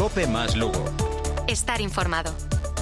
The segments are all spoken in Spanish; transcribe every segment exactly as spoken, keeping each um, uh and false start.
COPE más Lugo. Estar informado.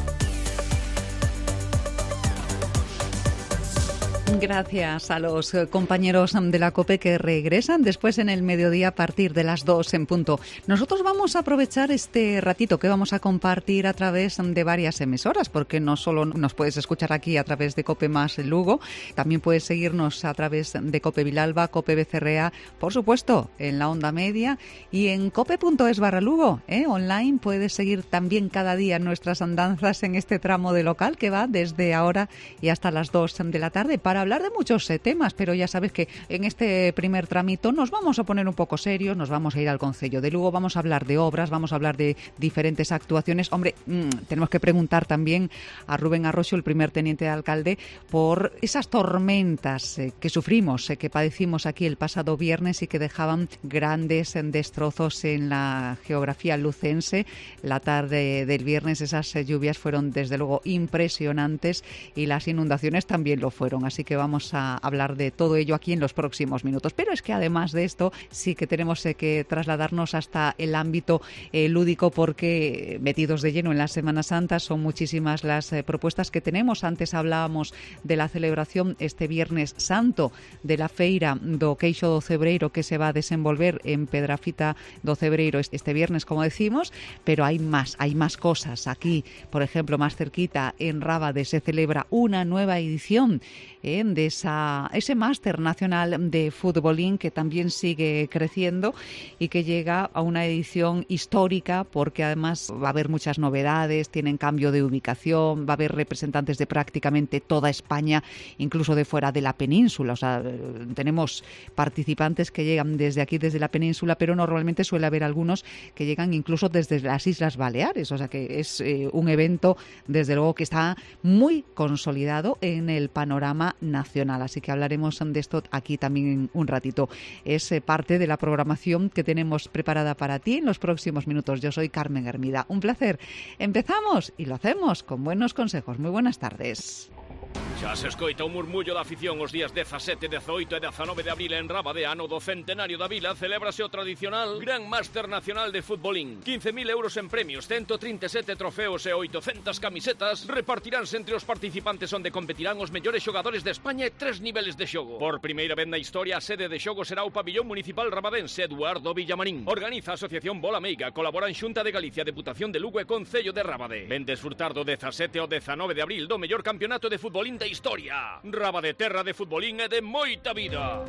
Gracias a los compañeros de la COPE que regresan después en el mediodía a partir de las dos en punto. Nosotros vamos a aprovechar este ratito que vamos a compartir a través de varias emisoras, porque no solo nos puedes escuchar aquí a través de COPE más Lugo, también puedes seguirnos a través de COPE Vilalba, COPE Becerrea, por supuesto, en la onda media y en cope.es barra Lugo. ¿eh? Online puedes seguir también cada día nuestras andanzas en este tramo de local que va desde ahora y hasta las dos de la tarde para hablar de muchos eh, temas, pero ya sabes que en este primer tramito nos vamos a poner un poco serios, nos vamos a ir al Concello de Lugo, vamos a hablar de obras, vamos a hablar de diferentes actuaciones. Hombre, mmm, tenemos que preguntar también a Rubén Arroxo, el primer teniente de alcalde, por esas tormentas eh, que sufrimos, eh, que padecimos aquí el pasado viernes y que dejaban grandes eh, destrozos en la geografía lucense. La tarde del viernes esas eh, lluvias fueron desde luego impresionantes y las inundaciones también lo fueron, así que vamos a hablar de todo ello aquí en los próximos minutos. Pero es que además de esto sí que tenemos eh, que trasladarnos hasta el ámbito eh, lúdico, porque metidos de lleno en la Semana Santa son muchísimas las eh, propuestas que tenemos. Antes hablábamos de la celebración este Viernes Santo de la feira do Queixo do Cebreiro que se va a desenvolver en Pedrafita do Cebreiro este viernes, como decimos, pero hay más, hay más cosas. Aquí, por ejemplo, más cerquita, en Rábade, se celebra una nueva edición eh, de esa, ese máster nacional de futbolín que también sigue creciendo y que llega a una edición histórica, porque además va a haber muchas novedades, tienen cambio de ubicación, va a haber representantes de prácticamente toda España, incluso de fuera de la península. O sea, tenemos participantes que llegan desde aquí, desde la península, pero normalmente suele haber algunos que llegan incluso desde las Islas Baleares. O sea que es eh, un evento, desde luego, que está muy consolidado en el panorama nacional. Así que hablaremos de esto aquí también un ratito. Es eh, parte de la programación que tenemos preparada para ti en los próximos minutos. Yo soy Carmen Hermida. Un placer. Empezamos y lo hacemos con buenos consejos. Muy buenas tardes. Xa se escoita o murmullo da afición os días dezasete, dezaoito e dezanove de abril en Rábade, ano do centenario da vila, celébrase o tradicional Gran Máster Nacional de Futbolín. quince mil euros en premios, ciento trinta e sete trofeos e oitocentas camisetas repartiránse entre os participantes, onde competirán os mellores xogadores de España e tres niveles de xogo. Por primeira vez na historia, a sede de xogo será o pabillón municipal rabadense Eduardo Villamarín. Organiza a Asociación Bola Meiga, colaboran Xunta de Galicia, Deputación de Lugo e Concello de Rábade. Ven desfrutar do dezasete ao dezanove de abril do mellor campeonato de futbolín da historia. Rábade, terra de futbolín e de moita vida.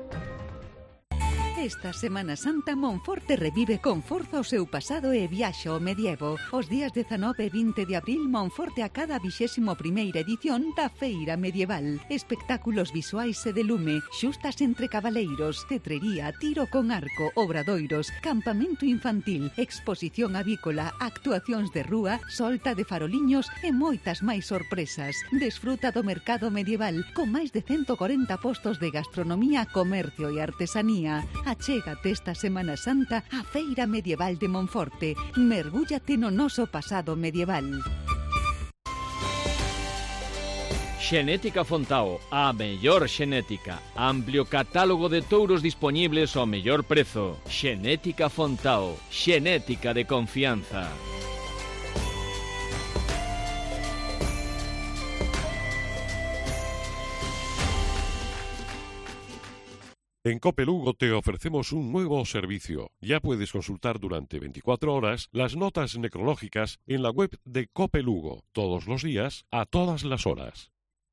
Esta Semana Santa Monforte revive con forza o seu pasado e viaxa ao medievo. Os días dezanove e vinte de abril Monforte acada a vixésima primeira edición da Feira Medieval. Espectáculos visuais e de lume, xustas entre cabaleiros, cetrería, tiro con arco, obradoiros, campamento infantil, exposición avícola, actuacións de rúa, solta de faroliños e moitas máis sorpresas. Desfruta do mercado medieval con máis de ciento corenta postos de gastronomía, comercio e artesanía. Achégate esta Semana Santa á Feira Medieval de Monforte. Mergúllate no noso pasado medieval. Xenética Fontao, a mellor xenética. Amplio catálogo de touros disponibles ao mellor prezo. Xenética Fontao, xenética de confianza. En COPE Lugo te ofrecemos un nuevo servicio. Ya puedes consultar durante veinticuatro horas las notas necrológicas en la web de COPE Lugo, todos los días, a todas las horas.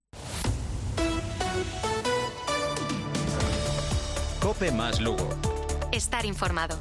COPE más Lugo. Estar informado.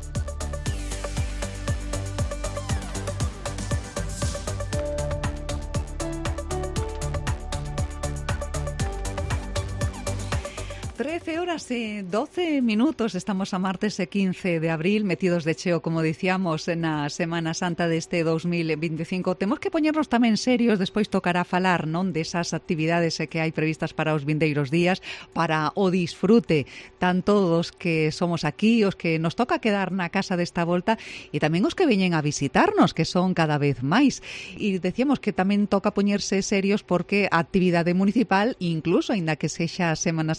trece horas y doce minutos, estamos a martes quince de abril, metidos de cheo, como dicíamos, na Semana Santa deste dos mil veinticinco. Temos que poñernos tamén serios, despois tocará falar, non, desas actividades que hai previstas para os vindeiros días, para o disfrute, tanto dos que somos aquí, os que nos toca quedar na casa desta volta, e tamén os que veñen a visitarnos, que son cada vez máis. E decíamos que tamén toca poñerse serios porque a actividade municipal, incluso, aínda que sexa Semana Santa, pois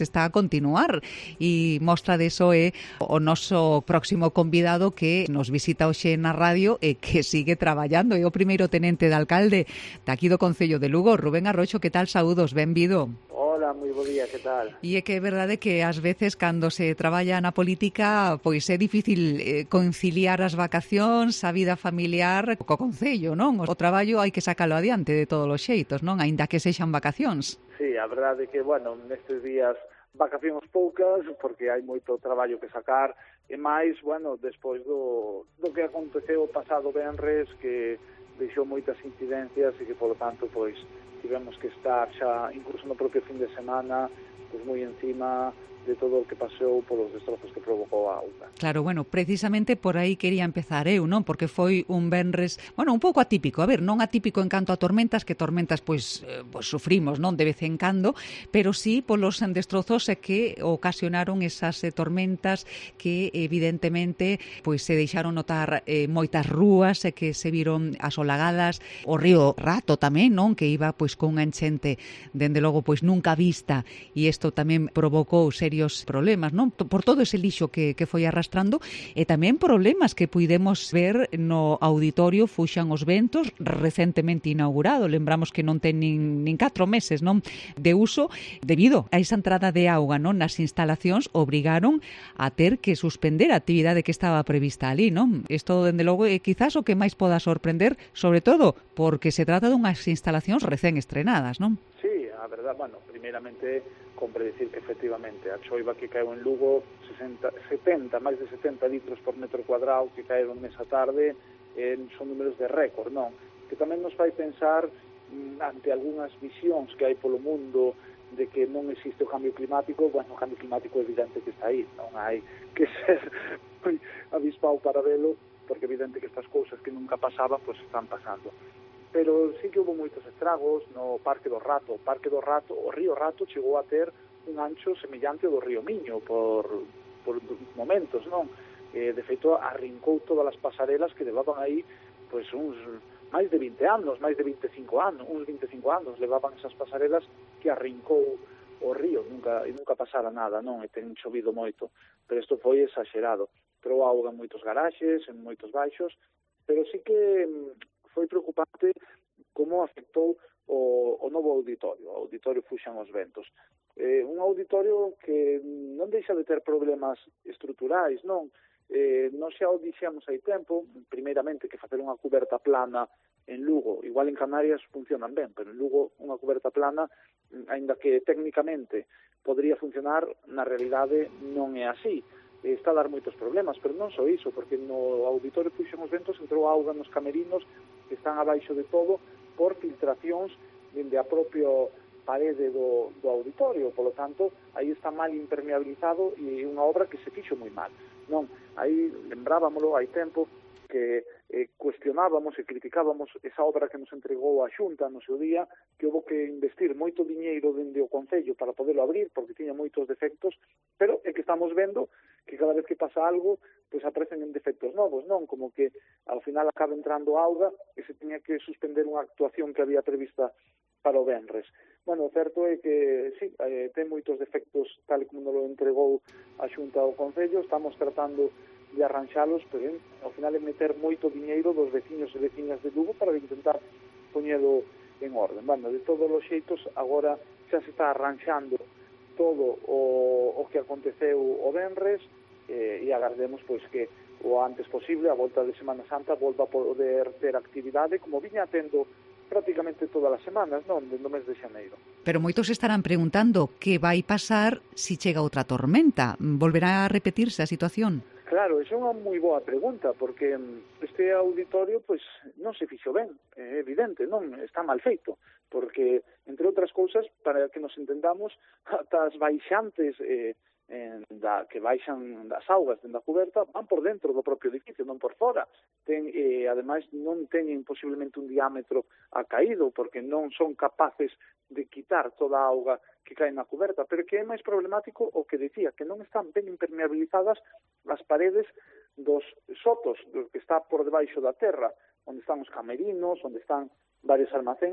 pues está a continuar e mostra deso é o noso próximo convidado que nos visita hoxe na radio e que sigue traballando, é o primeiro tenente de alcalde daqui do Concello de Lugo, Rubén Arroxo. Que tal? Saúdos, benvido. Hola, moi bo día, que tal? E é que é verdade que ás veces cando se traballa na política pois é difícil eh, conciliar as vacacións, a vida familiar co Concello, non? O traballo hai que sacalo adiante de todos os xeitos, non? Aínda que sexan vacacións. Sí, a verdade é que, bueno, nestes días vacacións poucas, porque hai moito traballo que sacar, e máis, bueno, despois do, do que aconteceu o pasado venres, que deixou moitas incidencias e que, polo tanto, pois, tivemos que estar xa, incluso no propio fin de semana, pois moi encima de todo o que pasou polos destrozos que provocou a auga. Claro, bueno, precisamente por aí quería empezar eu, non? Porque foi un venres, bueno, un pouco atípico, a ver, non atípico en canto a tormentas, que tormentas pois, eh, pois sufrimos, non, de vez en cando, pero sí polos destrozos que ocasionaron esas eh, tormentas que evidentemente pois se deixaron notar eh, moitas rúas e que se viron asolagadas, o río Rato tamén, non, que iba pois con unha enchente dende logo pois nunca vista, e isto tamén provocou serios problemas, non? Por todo ese lixo que, que foi arrastrando, e tamén problemas que puidemos ver no auditorio Fuxan os Ventos, recentemente inaugurado. Lembramos que non ten nin, nin catro meses, non, de uso, debido a esa entrada de auga, non, nas instalacións, obrigaron a ter que suspender a actividade que estaba prevista ali, non? Isto, dende logo, é quizás o que máis poda sorprender, sobre todo porque se trata dunhas instalacións recén estrenadas, non? Sí, a verdade, bueno, primeiramente compre decir que efectivamente a choiva que caeu en Lugo, sesenta, setenta, máis de setenta litros por metro cuadrado que caeron nesa tarde, eh, son números de récord, non? Que tamén nos fai pensar mm, ante algunhas visións que hai polo mundo de que non existe o cambio climático. Bueno, o cambio climático é evidente que está aí, non hai que ser moi avispado para velo, porque é evidente que estas cousas que nunca pasaban, pois están pasando. Pero sí que houve moitos estragos no Parque do Rato. O Parque do Rato, o río Rato chegou a ter un ancho semellante ao do río Miño por, por momentos, non? Eh, de feito, arrincou todas as pasarelas que levaban aí pois uns máis de vinte anos, máis de vinte e cinco anos, uns vinte e cinco anos levaban esas pasarelas que arrincou o río, nunca, e nunca pasara nada, non? E ten chovido moito, pero isto foi exagerado. Pero auga en moitos garaxes, en moitos baixos, pero sí que foi preocupante como afectou o, o novo auditorio, o auditorio Fuxan os Ventos. Eh, un auditorio que non deixa de ter problemas estruturais, non? Eh, non xa o dixemos hai tempo, primeiramente que facer unha cuberta plana en Lugo, igual en Canarias funcionan ben, pero en Lugo unha cuberta plana, aínda que técnicamente podría funcionar, na realidade non é así. Está a dar moitos problemas, pero non só iso, porque no auditorio Fuxan os Ventos entrou auga nos camerinos que están abaixo de todo por filtracións dende a propia parede do, do auditorio, polo tanto, aí está mal impermeabilizado e unha obra que se fixo moi mal. Non, aí lembrábamolo hai tempo que eh, cuestionábamos e criticábamos esa obra que nos entregou a Xunta no seu día, que houve que investir moito diñeiro dende o Concello para poderlo abrir, porque tiña moitos defectos, pero é que estamos vendo que cada vez que pasa algo, pois aparecen en defectos novos, non? Como que ao final acaba entrando auga e se tiña que suspender unha actuación que había prevista para o venres. Bueno, o certo é que, sí, eh, ten moitos defectos tal como nos lo entregou a Xunta ao Concello, estamos tratando de arranxalos, pero eh, ao final é meter moito diñeiro dos veciños e veciñas de Lugo para intentar poñelo en orden. Bueno, de todos os xeitos, agora xa se está arranxando todo o, o que aconteceu o venres, eh, e agardemos pois que o antes posible, a volta de Semana Santa, volva a poder ter actividade como viña tendo prácticamente todas as semanas, non? Dende o mes de xaneiro. Pero moitos estarán preguntando que vai pasar se chega outra tormenta. Volverá a repetirse a situación? Claro, esa é unha moi boa pregunta, porque este auditorio pois non se fixo ben, é evidente, non? Está mal feito, porque, entre outras cousas, para que nos entendamos, ata as baixantes eh, en, da, que baixan das augas dentro da cuberta van por dentro do propio edificio, non por fora. Ten, eh, ademais, non teñen posiblemente un diámetro acaído, porque non son capaces de quitar toda a auga que cae na cuberta, pero que é máis problemático o que decía, que non están ben impermeabilizadas as paredes dos sotos, do que está por debaixo da terra, onde están os camerinos, onde están varios almacéns,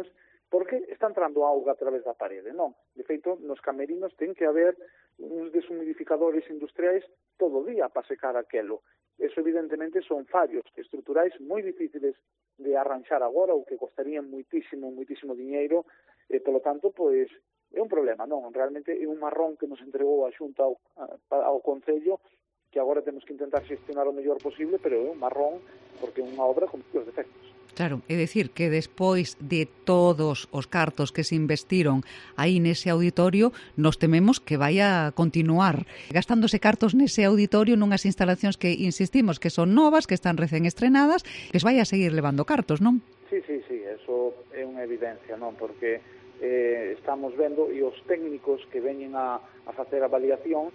porque está entrando auga a través da parede, non? De feito, nos camerinos ten que haber uns deshumidificadores industriais todo o día para secar aquelo. Eso, evidentemente, son fallos estruturais moi difíciles de arranxar agora, ou que costarían moitísimo, moitísimo diñeiro, e, polo tanto, pois, é un problema, non? Realmente é un marrón que nos entregou a Xunta ao, ao Concello, que agora temos que intentar xestionar o mellor posible, pero é un marrón porque é unha obra con os defectos. Claro, é dicir que despois de todos os cartos que se investiron aí nese auditorio, nos tememos que vai a continuar gastándose cartos nese auditorio nunhas instalacións que insistimos que son novas, que están recén estrenadas, que vai a seguir levando cartos, non? Sí, sí, sí, eso é unha evidencia, non? Porque eh, estamos vendo e os técnicos que veñen a, a facer avaliación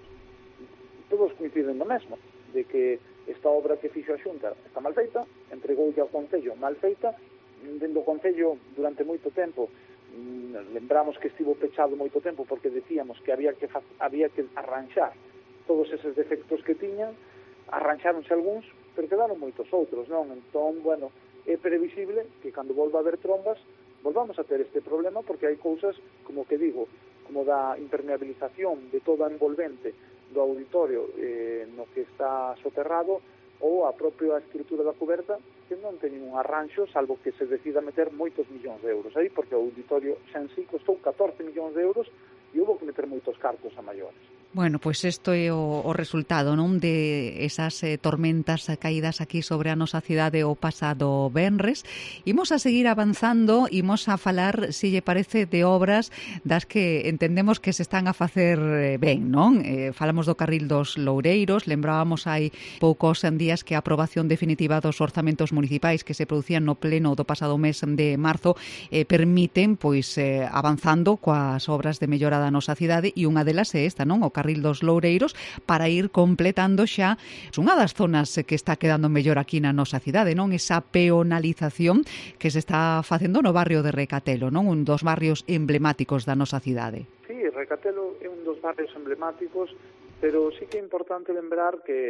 todos coinciden no mesmo, de que esta obra que fixo a Xunta está mal feita, entregoulle ao Concello mal feita, dentro do Concello durante moito tempo, lembramos que estivo pechado moito tempo porque decíamos que había que había que arranxar todos eses defectos que tiñan, arranxáronse algúns, pero quedaron moitos outros, non? Entón, bueno, é previsible que cando volva a haber trombas, volvamos a ter este problema porque hai cousas, como que digo, como da impermeabilización de toda a envolvente do auditorio eh, no que está soterrado ou a propia estrutura da coberta que non teñen un arranxo, salvo que se decida meter moitos millóns de euros aí, porque o auditorio xa en sí costou catorce millóns de euros e houve que meter moitos cartos a maiores. Bueno, pois pues isto é o, o resultado, non, de esas eh, tormentas caídas aquí sobre a nosa cidade o pasado venres. Imos a seguir avanzando, imos a falar, se lle parece, de obras das que entendemos que se están a facer ben, non? Eh, falamos do Carril dos Loureiros, lembrábamos hai poucos días que a aprobación definitiva dos orzamentos municipais que se producían no pleno do pasado mes de marzo eh, permiten, pois, eh, avanzando coas obras de mellora da nosa cidade, e unha delas é esta, non? O Carril dos Loureiros, para ir completando xa unha das zonas que está quedando mellor aquí na nosa cidade, non? Esa peonalización que se está facendo no barrio de Recatelo, non? Un dos barrios emblemáticos da nosa cidade. Sí, Recatelo é un dos barrios emblemáticos, pero sí que é importante lembrar que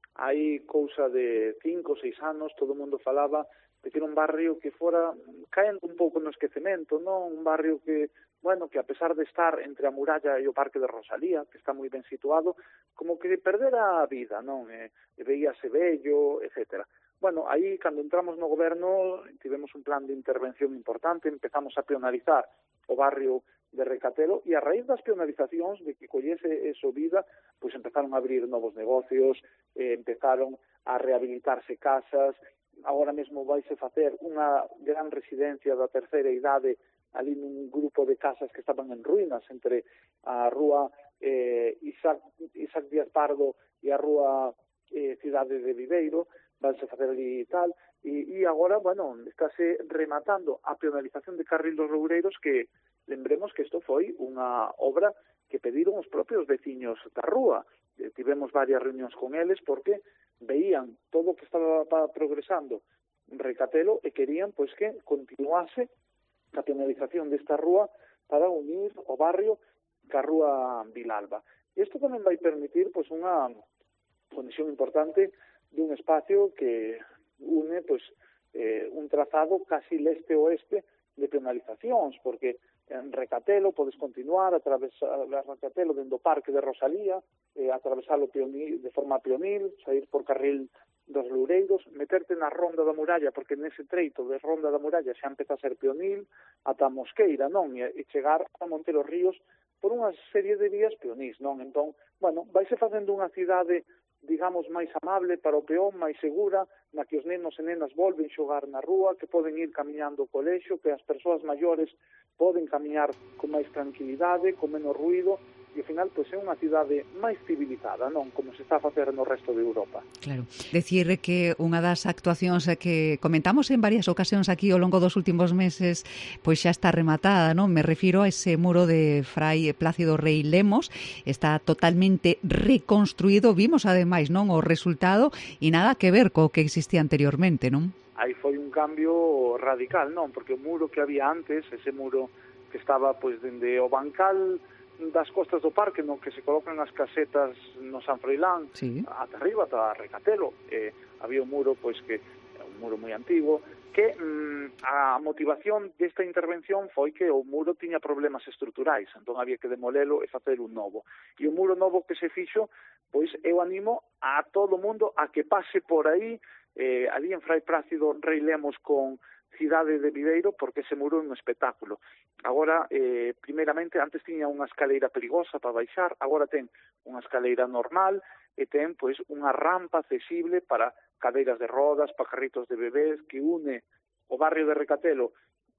hai cousa de cinco ou seis anos todo o mundo falaba de que era un barrio que fora caendo un pouco no esquecemento, non? Un barrio que, bueno, que a pesar de estar entre a muralla e o Parque de Rosalía, que está moi ben situado, como que perdera a vida, non? E, e veíase bello, etcétera. Bueno, aí, cando entramos no goberno, tivemos un plan de intervención importante, empezamos a peonalizar o barrio de Recatelo, e a raíz das peonalizacións, de que collese eso vida, pois empezaron a abrir novos negocios, eh, empezaron a rehabilitarse casas. Agora mesmo vaise facer unha gran residencia da terceira idade ali nun grupo de casas que estaban en ruínas entre a rúa eh, Isaac, Isaac Díaz Pardo e a rúa eh, Cidade de Viveiro, vanse facer ali e tal, e, e agora, bueno, estáse rematando a peonalización de Carril dos Loureiros, que lembremos que isto foi unha obra que pediron os propios veciños da rúa. Eh, tivemos varias reunións con eles porque veían todo o que estaba progresando en Recatelo e querían pois que continuase a peonalización desta rúa para unir o barrio ca rúa Vilalba. E isto tamén vai permitir pois unha conexión importante dun espacio que une pois eh, un trazado casi leste-oeste de peonalizacións, porque en Recatelo podes continuar a atravesar Recatelo dentro do Parque de Rosalía, eh, atravesalo peonil, de forma peonil, sair por Carril dos Loureiros, meterte na Ronda da Muralla, porque nese treito de Ronda da Muralla xa empeza a ser peonil, ata a Mosqueira, non? E, e chegar a Monteros Ríos por unha serie de vías peonís, non? Entón, bueno, vaise facendo unha cidade, digamos, máis amable para o peón, máis segura, na que os nenos e nenas volven xogar na rúa, que poden ir camiñando ao colexio, que as persoas maiores poden camiñar con máis tranquilidade, con menos ruido, e ao final pois é unha cidade máis civilizada, non? Como se está a facer no resto de Europa. Claro. Decir que unha das actuacións que comentamos en varias ocasións aquí ao longo dos últimos meses pois xa está rematada, non? Me refiro a ese muro de Fray Plácido Rei Lemos, está totalmente reconstruído, vimos ademais, non, o resultado e nada que ver co que existía anteriormente, non? Aí foi un cambio radical, non? Porque o muro que había antes, ese muro que estaba pois dende o bancal das costas do parque, no que se colocan as casetas no San Froilán, sí, ata arriba, ata Recatelo, eh, había un muro pois que é un muro moi antigo, que mm, a motivación desta intervención foi que o muro tiña problemas estruturais, entón había que demolelo e facer un novo. E o muro novo que se fixo, pois eu animo a todo o mundo a que pase por aí, eh, ali en Frai Plácido reilemos con Cidade de Viveiro, porque ese muro é un espectáculo. Agora, eh, primeiramente, antes tiña unha escaleira perigosa para baixar, agora ten unha escaleira normal e ten pois unha rampa accesible para cadeiras de rodas, para carritos de bebés, que une o barrio de Recatelo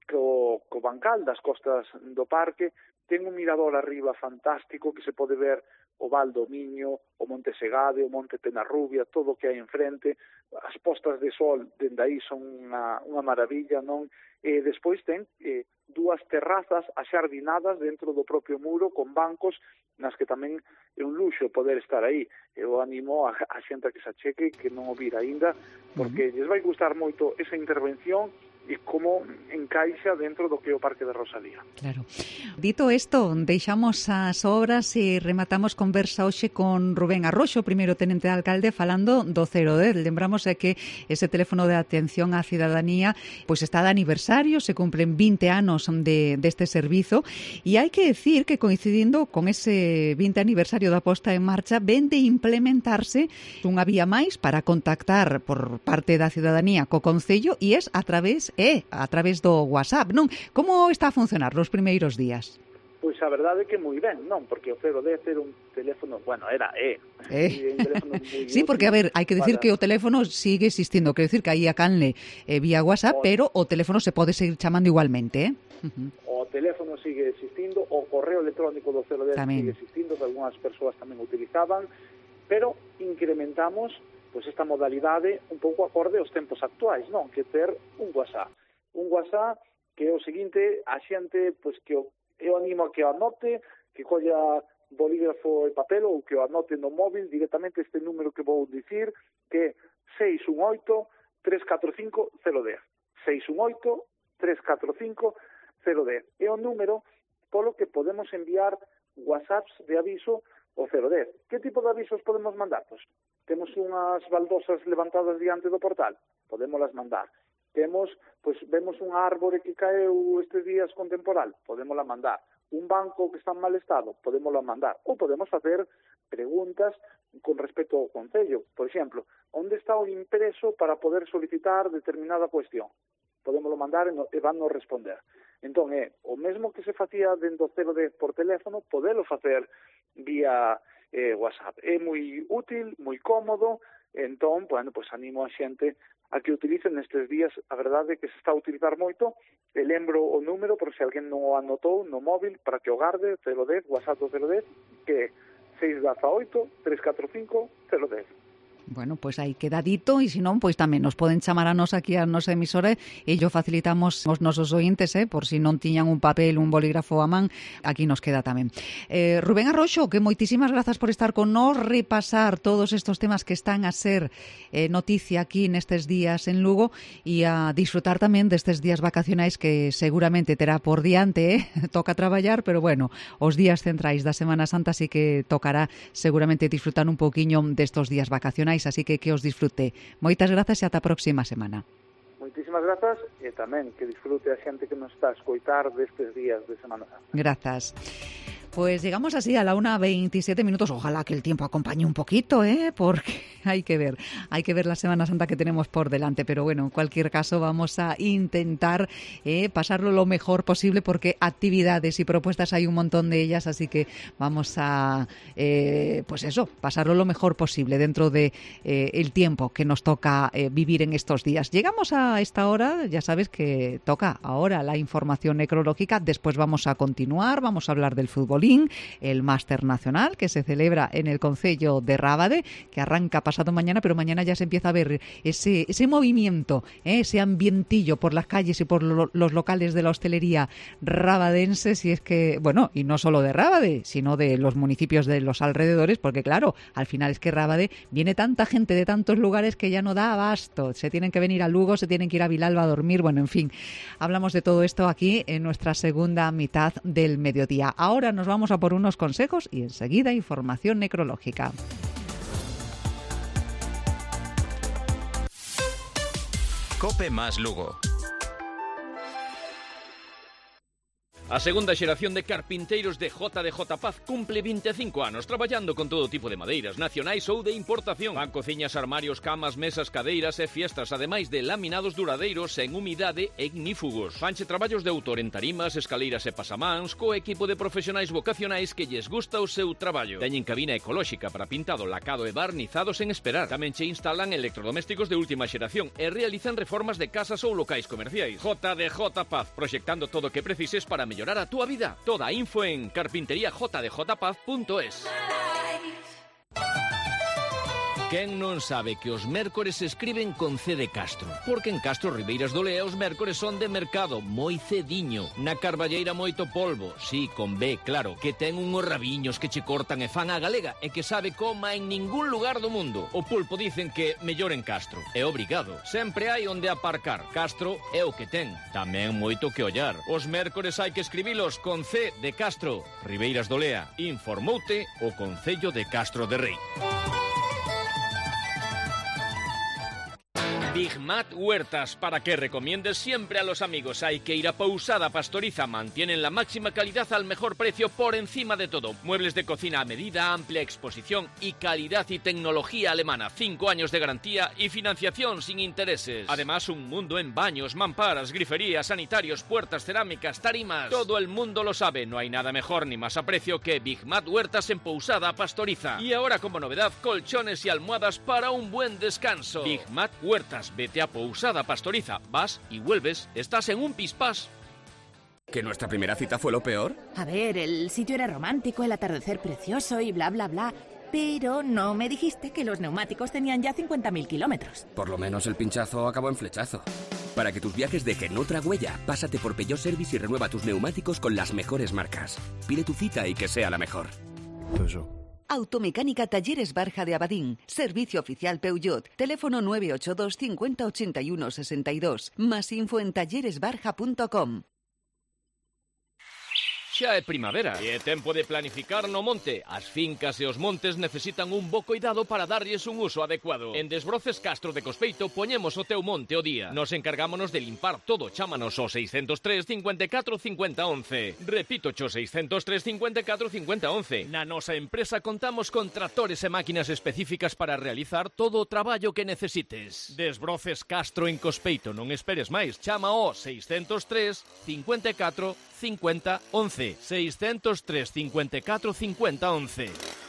co, co Bancal das costas do parque. Ten un mirador arriba fantástico que se pode ver o Val do Miño, o Monte Segade, o Monte Penarrubia, todo o que hai enfrente. As postas de sol dende aí son unha, unha maravilla, non? E despois ten eh, dúas terrazas axardinadas dentro do propio muro con bancos nas que tamén é un luxo poder estar aí. Eu animo a, a xente a que se acheque, que non o vira aínda, porque uh-huh. lles vai gustar moito esa intervención e como encaixa dentro do que é o Parque de Rosalía. Claro. Dito isto, deixamos as obras e rematamos conversa hoxe con Rubén Arroxo, primeiro tenente de alcalde, falando do cero dez. Lembramos é que ese teléfono de atención á cidadanía pois está de aniversario, se cumplen vinte anos de deste servizo, e hai que decir que coincidindo con ese vinte aniversario da posta en marcha, ven de implementarse unha vía máis para contactar por parte da cidadanía co Concello, e é a través é a través do WhatsApp, non? Como está a funcionar nos primeiros días? Pois a verdade é que moi ben, non? Porque o cero dez era un teléfono, bueno, era é. Eh. Un teléfono moi sí, porque a ver, hai que decir para... que o teléfono sigue existindo, quero decir que aí a canle eh, vía WhatsApp, o... pero o teléfono se pode seguir chamando igualmente, eh? Uh-huh. O teléfono sigue existindo, o correo electrónico do cero dez tamén sigue existindo, que algunhas persoas tamén utilizaban, pero incrementamos pois esta modalidade un pouco acorde aos tempos actuais, non? Que ter un WhatsApp. Un WhatsApp que é o seguinte, a xente, pois que eu, eu animo a que o anote, que colla bolígrafo e papel ou que o anote no móvil directamente este número que vou dicir, que é seis un oito, tres catro cinco, cero dez. seis un oito, tres catro cinco, cero dez. É o número polo que podemos enviar WhatsApps de aviso ao cero dez. Que tipo de avisos podemos mandar? Pois temos unhas baldosas levantadas diante do portal, podémolas mandar. Temos, pois vemos unha árbore que caeu estes días con temporal, podémola mandar. Un banco que está en mal estado, podémola mandar. Ou podemos facer preguntas con respecto ao Concello. Por exemplo, onde está o impreso para poder solicitar determinada cuestión? Podémolo mandar e, no, e van nos responder. Entón, é o mesmo que se facía dentro do cero dez por teléfono, podelo facer vía eh, WhatsApp. É moi útil, moi cómodo, entón, bueno, pues animo a xente a que utilicen nestes días, a verdade que se está a utilizar moito, e lembro o número, por se alguén non o anotou no móvil, para que o garde, cero dez, WhatsApp do cero dez, que é seis oito, tres catro cinco, cero dez. Bueno, pois pues aí queda dito, e se non, pois tamén nos poden chamar a nos aquí a nosa emisora e yo facilitamos os nosos ointes, eh, por si non tiñan un papel, un bolígrafo a man, aquí nos queda tamén. Eh, Rubén Arroxo, que moitísimas grazas por estar con nos, repasar todos estos temas que están a ser eh, noticia aquí nestes días en Lugo e a disfrutar tamén destes días vacacionais que seguramente terá por diante, eh? Toca traballar, pero bueno, os días centrais da Semana Santa sí que tocará seguramente disfrutar un poquinho destos días vacacionais, así que que os disfrute. Moitas grazas e ata a próxima semana. Moitísimas grazas e tamén que disfrute a xente que nos está a escoitar destes días de Semana Santa. Grazas. Pues llegamos así a la una veintisiete minutos. Ojalá que el tiempo acompañe un poquito, ¿eh? Porque hay que ver, hay que ver la Semana Santa que tenemos por delante. Pero bueno, en cualquier caso vamos a intentar eh, pasarlo lo mejor posible porque actividades y propuestas hay un montón de ellas, así que vamos a, eh, pues eso, pasarlo lo mejor posible dentro de eh, el tiempo que nos toca eh, vivir en estos días. Llegamos a esta hora, ya sabes que toca ahora la información necrológica. Después vamos a continuar, vamos a hablar del fútbol, el Máster Nacional que se celebra en el Concello de Rábade, que arranca pasado mañana, pero mañana ya se empieza a ver ese, ese movimiento, ¿eh? Ese ambientillo por las calles y por lo, los locales de la hostelería rabadenses, y es que, bueno, y no solo de Rábade, sino de los municipios de los alrededores, porque claro, al final es que Rábade viene tanta gente de tantos lugares que ya no da abasto, se tienen que venir a Lugo, se tienen que ir a Vilalba a dormir, bueno, en fin, hablamos de todo esto aquí en nuestra segunda mitad del mediodía. Ahora nos vamos a por unos consejos y enseguida información necrológica. Cope más Lugo. A segunda xeración de carpinteiros de J D J Paz cumple vinte e cinco anos traballando con todo tipo de madeiras nacionais ou de importación. Fan cociñas, armarios, camas, mesas, cadeiras e fiestas, ademais de laminados duradeiros en humidade e ignífugos. Fanche traballos de autor en tarimas, escaleiras e pasamáns co equipo de profesionais vocacionais que lles gusta o seu traballo. Teñen cabina ecolóxica para pintado, lacado e barnizados en esperar. Tamén che instalan electrodomésticos de última xeración e realizan reformas de casas ou locais comerciais. J D J Paz, proxectando todo o que precises para mellorar a túa vida. Toda a info en carpintería j d j paz punto es. Quen non sabe que os mércores se escriben con C de Castro? Porque en Castro Ribeiras do Lea os mércores son de mercado, moi cediño. Na Carballeira moito polvo, sí, con B, claro, que ten unhos rabiños que che cortan e fan a galega e que sabe coma en ningún lugar do mundo. O pulpo dicen que mellor en Castro. É obrigado. Sempre hai onde aparcar. Castro é o que ten. Tamén moito que ollar. Os mércores hai que escribilos con C de Castro. Ribeiras do Lea. Informoute o Concello de Castro de Rei. Big Mat Huertas, para que recomiendes siempre a los amigos. Hay que ir a Pousada Pastoriza, mantienen la máxima calidad al mejor precio por encima de todo. Muebles de cocina a medida, amplia exposición y calidad y tecnología alemana. Cinco años de garantía y financiación sin intereses. Además, un mundo en baños, mamparas, griferías, sanitarios, puertas, cerámicas, tarimas. Todo el mundo lo sabe, no hay nada mejor ni más a precio que Big Mat Huertas en Pousada Pastoriza. Y ahora como novedad, colchones y almohadas para un buen descanso. Big Mat Huertas. Vete a Pousada Pastoriza, vas y vuelves, estás en un pispás. ¿Que nuestra primera cita fue lo peor? A ver, el sitio era romántico, el atardecer precioso y bla, bla, bla. Pero no me dijiste que los neumáticos tenían ya cincuenta mil kilómetros. Por lo menos el pinchazo acabó en flechazo. Para que tus viajes dejen otra huella, pásate por Peugeot Service y renueva tus neumáticos con las mejores marcas. Pide tu cita y que sea la mejor. Peugeot. Automecánica Talleres Barja de Abadín. Servicio oficial Peugeot. Teléfono nueve ocho dos cincuenta ochenta y uno sesenta y dos. Más info en talleres barja punto com. Xa é primavera e é tempo de planificar no monte. As fincas e os montes necesitan un bo cuidado para darlles un uso adecuado. En Desbroces Castro de Cospeito poñemos o teu monte o día. Nos encargámonos de limpar todo. Chámanos ao seiscentos tres cincuenta e catro cincuenta once. Repito, cho seiscentos tres cincuenta e catro cincuenta once. Na nosa empresa contamos con tractores e máquinas específicas para realizar todo o traballo que necesites. Desbroces Castro en Cospeito, non esperes máis. Chama ao seiscentos tres cincuenta e catro cincuenta once. seiscentos tres cincuenta e catro cincuenta once.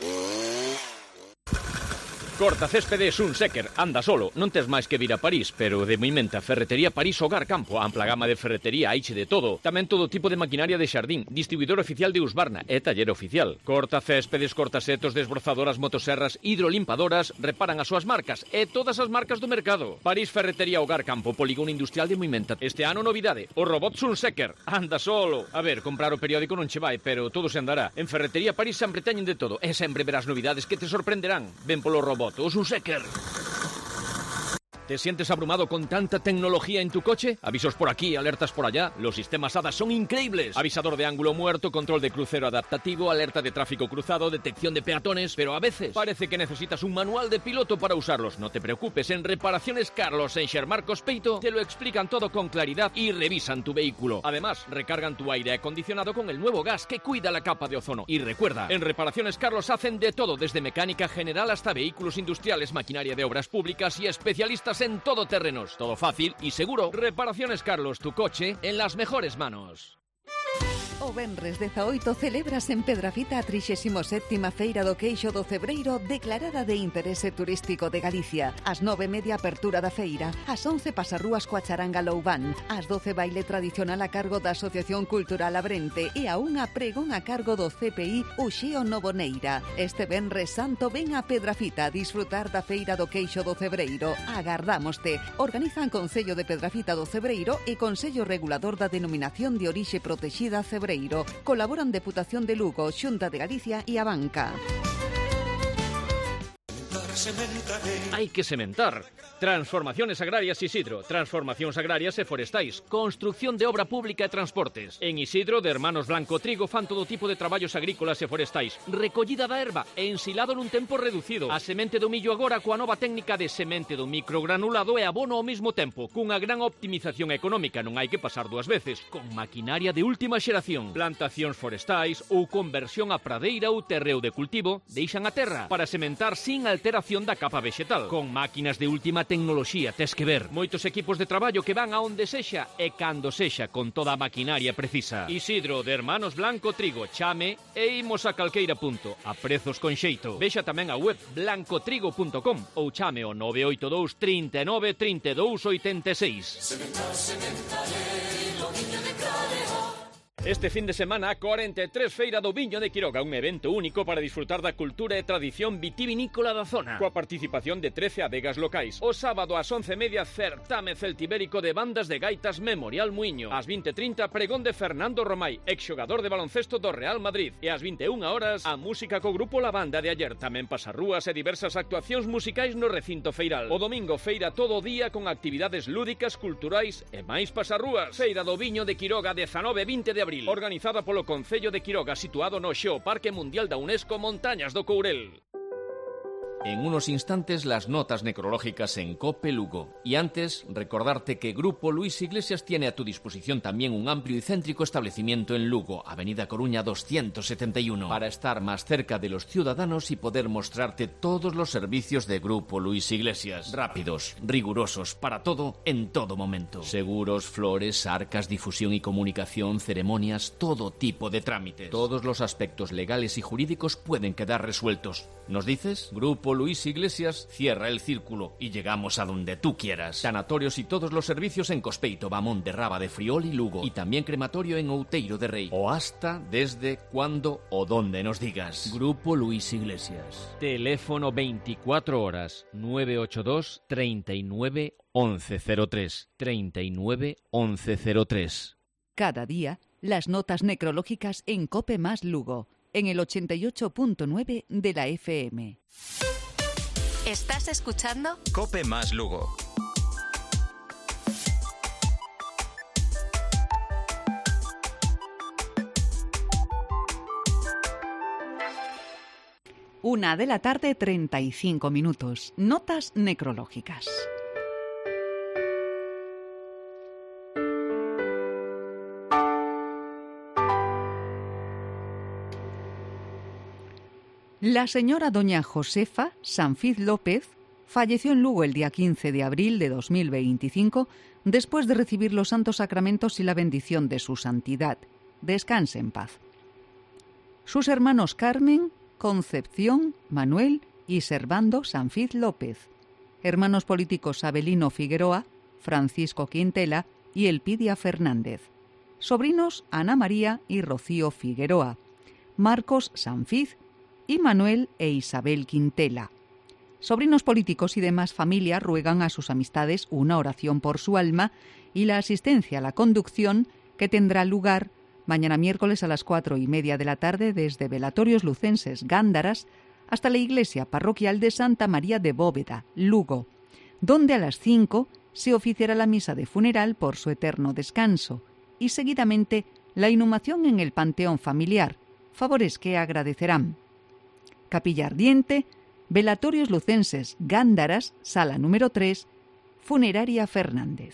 Corta Céspedes un Secker, anda solo, non tes máis que vir a París, pero de momento Ferretería París Hogar Campo, ampla gama de ferretería, aiche de todo, tamén todo tipo de maquinaria de xardín, distribuidor oficial de Husqvarna e taller oficial. Corta Céspedes, cortasetos, desbrozadoras, motoserras, hidrolimpadoras, reparan as súas marcas e todas as marcas do mercado. París Ferretería Hogar Campo, polígono industrial de Moimenta. Este ano novidade, o robot Sunsecker, anda solo. A ver, comprar o periódico non che vai, pero todo se andará. En Ferretería París sempre teñen de todo e sempre verás novidades que te sorprenderán. Ven polo robot. O Sunsecker. ¿Te sientes abrumado con tanta tecnología en tu coche? Avisos por aquí, alertas por allá. Los sistemas A D A son increíbles. Avisador de ángulo muerto, control de crucero adaptativo, alerta de tráfico cruzado, detección de peatones. Pero a veces parece que necesitas un manual de piloto para usarlos. No te preocupes, en Reparaciones Carlos en Xermar Cospeito te lo explican todo con claridad y revisan tu vehículo. Además, recargan tu aire acondicionado con el nuevo gas que cuida la capa de ozono. Y recuerda, en Reparaciones Carlos hacen de todo, desde mecánica general hasta vehículos industriales, maquinaria de obras públicas y especialistas en todoterrenos. Todo fácil y seguro. Reparaciones Carlos, tu coche en las mejores manos. O venres dezaoito celebras en Pedrafita a trixésima sétima Feira do Queixo do Cebreiro declarada de interese turístico de Galicia. Ás nove e media apertura da feira, ás once pasarrúas coa charanga Loubán, ás doce baile tradicional a cargo da Asociación Cultural Abrente e a unha pregón a cargo do C P I Uxío Novoneira. Este venres santo ven a Pedrafita a disfrutar da Feira do Queixo do Cebreiro. Agardámoste. Organizan Concello de Pedrafita do Cebreiro e Consello Regulador da Denominación de Orixe Protexida Cebreiro. Colaboran Deputación de Lugo, Xunta de Galicia e a Banca. Hai que sementar. Transformaciones Agrarias Isidro, Transformacións Agrarias e Forestais, construcción de obra pública e transportes. En Isidro, de Hermanos Blanco Trigo, fan todo tipo de traballos agrícolas e forestais. Recollida da erva e ensilado nun tempo reducido. A semente do millo agora coa nova técnica de semente do microgranulado e abono ao mesmo tempo, cunha gran optimización económica, non hai que pasar dúas veces, con maquinaria de última xeración. Plantacións forestais ou conversión a pradeira ou terreo de cultivo deixan a terra para sementar sin alteración da capa vexetal. Con máquinas de última tecnoloxía, tes que ver. Moitos equipos de traballo que van a onde sexa e cando sexa con toda a maquinaria precisa. Isidro, de Hermanos Blanco Trigo, chame e imos a calqueira punto, a prezos con xeito. Vexa tamén a web blancotrigo punto com ou chame o nove oito dous, trinta e nove, trinta e dous, oitenta e seis. Este fin de semana, cuarenta e tres Feira do Viño de Quiroga, un evento único para disfrutar da cultura e tradición vitivinícola da zona, coa participación de trece adegas locais. O sábado ás once e media, certame celtibérico de bandas de gaitas Memorial Muiño. Ás vinte e trinta, pregón de Fernando Romai, exxogador de baloncesto do Real Madrid. E ás vinte e unha horas, a música co grupo La Banda de ayer. Tamén pasarrúas e diversas actuacións musicais no recinto feiral. O domingo, feira todo o día con actividades lúdicas, culturais e máis pasarrúas. Feira do Viño de Quiroga, dezanove e vinte de abril. Organizada polo Concello de Quiroga, situado no Xeoparque Mundial da UNESCO Montañas do Courel. En unos instantes, las notas necrológicas en COPE Lugo. Y antes, recordarte que Grupo Luis Iglesias tiene a tu disposición también un amplio y céntrico establecimiento en Lugo, Avenida Coruña doscientos setenta y uno, para estar más cerca de los ciudadanos y poder mostrarte todos los servicios de Grupo Luis Iglesias. Rápidos, rigurosos, para todo, en todo momento. Seguros, flores, arcas, difusión y comunicación, ceremonias, todo tipo de trámites. Todos los aspectos legales y jurídicos pueden quedar resueltos. ¿Nos dices? Grupo Luis Iglesias cierra el círculo y llegamos a donde tú quieras. Sanatorios y todos los servicios en Cospeito, Bamón de Raba de Friol y Lugo. Y también crematorio en Outeiro de Rei. O hasta, desde, cuando o donde nos digas. Grupo Luis Iglesias. Teléfono veinticuatro horas nueve ocho dos, treinta y nueve, once cero tres. treinta y nueve, once cero tres. Cada día, las notas necrológicas en COPE más Lugo, en el ochenta y ocho punto nueve de la F M. ¿Estás escuchando? COPE más Lugo. Una de la tarde, treinta y cinco minutos. Notas necrológicas. La señora doña Josefa Sanfiz López falleció en Lugo el día quince de abril de dos mil veinticinco después de recibir los santos sacramentos y la bendición de su santidad. Descanse en paz. Sus hermanos Carmen, Concepción, Manuel y Servando Sanfiz López. Hermanos políticos Abelino Figueroa, Francisco Quintela y Elpidia Fernández. Sobrinos Ana María y Rocío Figueroa. Marcos Sanfiz y Manuel e Isabel Quintela. Sobrinos políticos y demás familia ruegan a sus amistades una oración por su alma y la asistencia a la conducción que tendrá lugar mañana miércoles a las cuatro y media de la tarde desde Velatorios Lucenses Gándaras hasta la iglesia parroquial de Santa María de Bóveda, Lugo, donde a las cinco se oficiará la misa de funeral por su eterno descanso y seguidamente la inhumación en el panteón familiar, favores que agradecerán. Capilla Ardiente, Velatorios Lucenses Gándaras, sala número tres, Funeraria Fernández.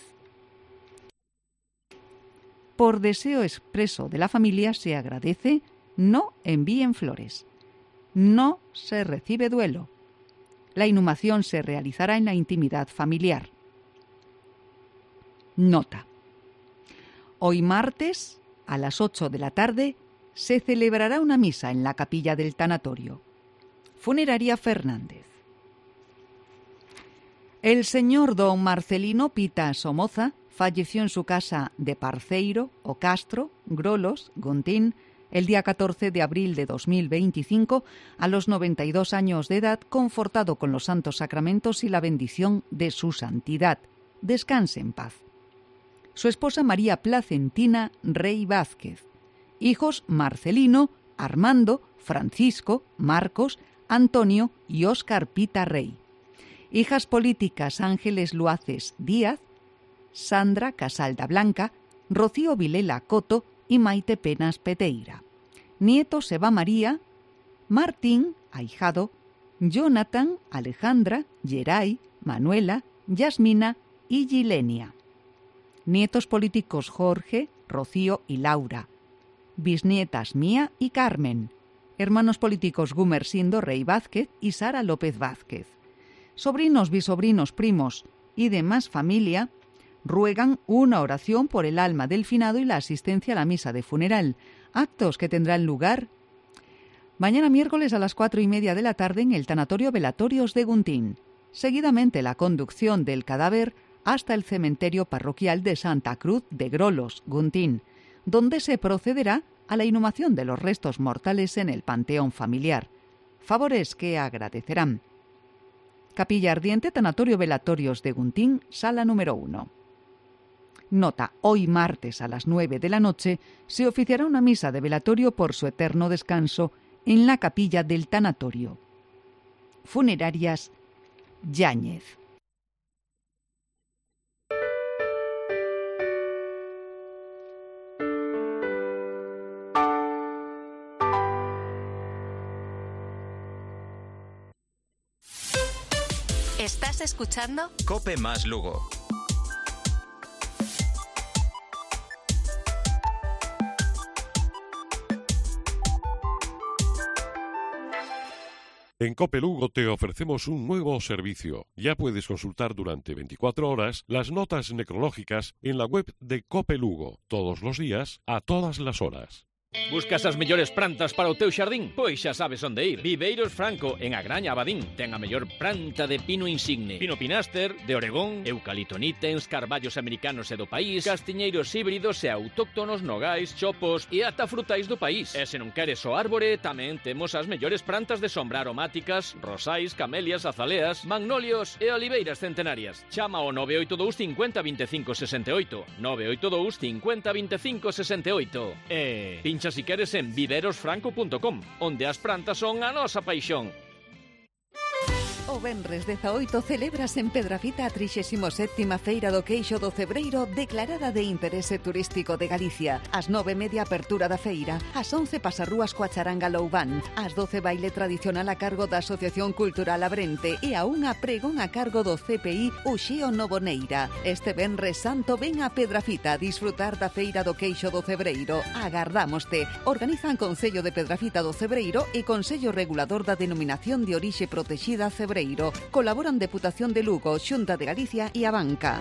Por deseo expreso de la familia se agradece no envíen flores. No se recibe duelo. La inhumación se realizará en la intimidad familiar. Nota. Hoy martes, a las ocho de la tarde, se celebrará una misa en la capilla del tanatorio. Funeraria Fernández. El señor don Marcelino Pita Somoza falleció en su casa de Parceiro, o Castro, Grolos, Gontín, el día catorce de abril de dos mil veinticinco, a los noventa y dos años de edad, confortado con los santos sacramentos y la bendición de su santidad. Descanse en paz. Su esposa María Placentina Rey Vázquez. Hijos Marcelino, Armando, Francisco, Marcos, Antonio y Óscar Pita Rey. Hijas políticas Ángeles Luaces Díaz, Sandra Casalda Blanca, Rocío Vilela Coto y Maite Penas Peteira. Nietos Eva María, Martín, ahijado, Jonathan, Alejandra, Geray, Manuela, Yasmina y Gilenia. Nietos políticos Jorge, Rocío y Laura. Bisnietas Mía y Carmen. Hermanos políticos Gumersindo Rey Vázquez y Sara López Vázquez. Sobrinos, bisobrinos, primos y demás familia ruegan una oración por el alma del finado y la asistencia a la misa de funeral, actos que tendrán lugar mañana miércoles a las cuatro y media de la tarde en el Tanatorio Velatorios de Guntín. Seguidamente la conducción del cadáver hasta el cementerio parroquial de Santa Cruz de Grolos, Guntín, donde se procederá a la inhumación de los restos mortales en el panteón familiar. Favores que agradecerán. Capilla Ardiente, Tanatorio Velatorios de Guntín, sala número uno. Nota, hoy martes a las nueve de la noche se oficiará una misa de velatorio por su eterno descanso en la capilla del tanatorio. Funerarias Yáñez. ¿Estás escuchando? Cope más Lugo. En Cope Lugo te ofrecemos un nuevo servicio. Ya puedes consultar durante veinticuatro horas las notas necrológicas en la web de Cope Lugo, todos los días, a todas las horas. Buscas as mellores plantas para o teu xardín? Pois xa sabes onde ir. Viveiros Franco, en Agraña, Abadín. Ten a mellor planta de pino insigne. Pino pináster, de Oregón, eucalipto nitens, carballos americanos e do país, castiñeiros híbridos e autóctonos, nogais, chopos e ata frutais do país. E se non queres o árbore, tamén temos as mellores plantas de sombra aromáticas, rosais, camelias, azaleas, magnolios e oliveiras centenarias. Chama ao nove oito dous cincuenta veinticinco sesenta e oito. nove oito dous cincuenta veinticinco sesenta e oito. E pincha si queres en viveros franco punto com, onde as plantas son a nosa paixón. O venres dezaoito celebras en Pedrafita a trixésima sétima Feira do Queixo do Cebreiro declarada de interese turístico de Galicia. Ás nove e media apertura da feira, ás once pasarrúas coa charanga Loubán, ás doce baile tradicional a cargo da Asociación Cultural Abrente e a unha pregón a cargo do C P I Uxío Novoneira. Este venres santo ven a Pedrafita a disfrutar da Feira do Queixo do Cebreiro. Agardámoste. Organizan Concello de Pedrafita do Cebreiro e Consello Regulador da Denominación de Orixe Protexida Cebreiro. Colaboran Deputación de Lugo, Xunta de Galicia e a Banca.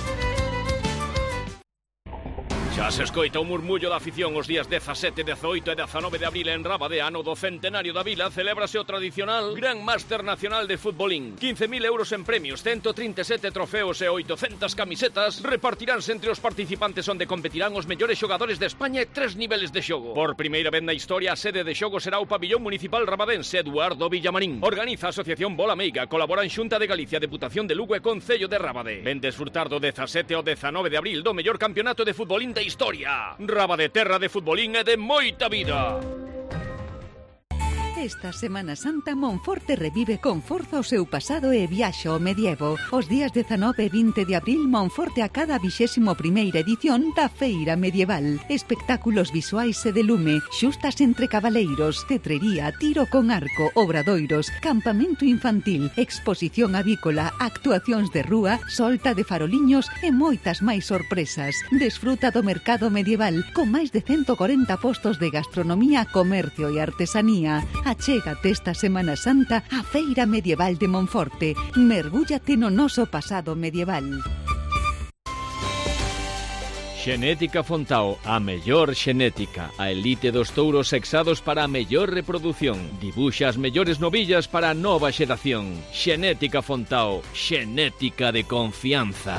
Xa se escoita o murmullo da afición os días dezasete, dezaoito e dezanove de abril en Rábade, ano do centenario da vila, celébrase o tradicional Gran Máster Nacional de Futbolín. quince mil euros en premios, ciento trinta e sete trofeos e oitocentas camisetas repartiránse entre os participantes onde competirán os mellores xogadores de España e tres niveles de xogo. Por primeira vez na historia, a sede de xogo será o Pabillón Municipal Rabadense Eduardo Villamarín. Organiza a Asociación Bola Meiga, colaboran Xunta de Galicia, Deputación de Lugo e Concello de Rábade. Ven desfrutar do dezasete ao dezanove de abril do mellor campeonato de futbolín de historia. Rábade, terra de futbolín e de moita vida. Esta Semana Santa Monforte revive con forza o seu pasado e viaxa ao medievo. Os días dezanove e vinte de abril Monforte acada a vixésima primeira edición da Feira Medieval. Espectáculos visuais e de lume, xustas entre cabaleiros, cetrería, tiro con arco, obradoiros, campamento infantil, exposición avícola, actuacións de rúa, solta de faroliños e moitas máis sorpresas. Desfruta do mercado medieval con máis de ciento corenta postos de gastronomía, comercio e artesanía. Achégate esta Semana Santa á Feira Medieval de Monforte. Mergúllate no noso pasado medieval. Xenética Fontao, a mellor xenética. A elite dos touros sexados para a mellor reproducción. Dibuxa as mellores novillas para a nova xeración. Xenética Fontao, xenética de confianza.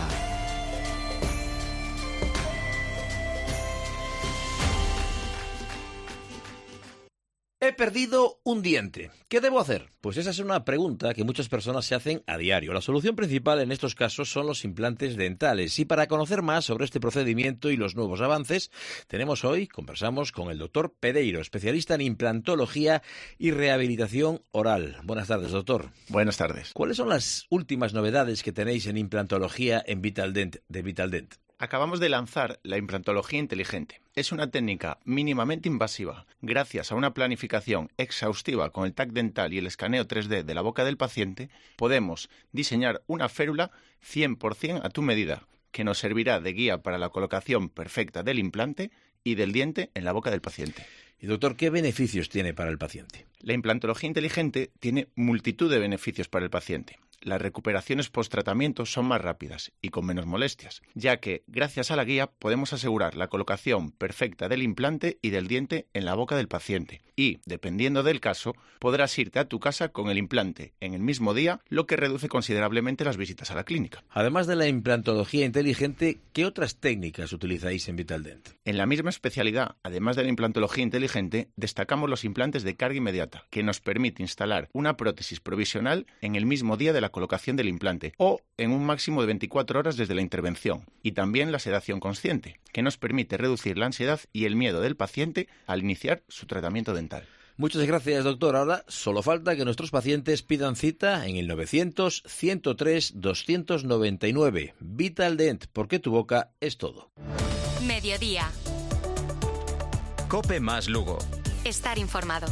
E perdido un diente. ¿Qué debo hacer? Pues esa es una pregunta que muchas personas se hacen a diario. La solución principal en estos casos son los implantes dentales. Y para conocer más sobre este procedimiento y los nuevos avances, tenemos hoy, conversamos con el doctor Pereiro, especialista en implantología y rehabilitación oral. Buenas tardes, doctor. Buenas tardes. ¿Cuáles son las últimas novedades que tenéis en implantología en Vitaldent de Vitaldent? Acabamos de lanzar la implantología inteligente. Es una técnica mínimamente invasiva. Gracias a una planificación exhaustiva con el T A C dental y el escaneo tres D de la boca del paciente, podemos diseñar una férula cien por ciento a tu medida, que nos servirá de guía para la colocación perfecta del implante y del diente en la boca del paciente. Y doctor, ¿qué beneficios tiene para el paciente? La implantología inteligente tiene multitud de beneficios para el paciente. Las recuperaciones post-tratamiento son más rápidas y con menos molestias, ya que, gracias a la guía, podemos asegurar la colocación perfecta del implante y del diente en la boca del paciente. Y, dependiendo del caso, podrás irte a tu casa con el implante en el mismo día, lo que reduce considerablemente las visitas a la clínica. Además de la implantología inteligente, ¿qué otras técnicas utilizáis en Vitaldent? En la misma especialidad, además de la implantología inteligente, destacamos los implantes de carga inmediata, que nos permite instalar una prótesis provisional en el mismo día de la colocación del implante o en un máximo de veinticuatro horas desde la intervención, y también la sedación consciente, que nos permite reducir la ansiedad y el miedo del paciente al iniciar su tratamiento dental. Muchas gracias, doctor. Ahora solo falta que nuestros pacientes pidan cita en el novecientos, ciento tres, doscientos noventa y nueve. Vitaldent, porque tu boca es todo. Mediodía. COPE más Lugo. Estar informado.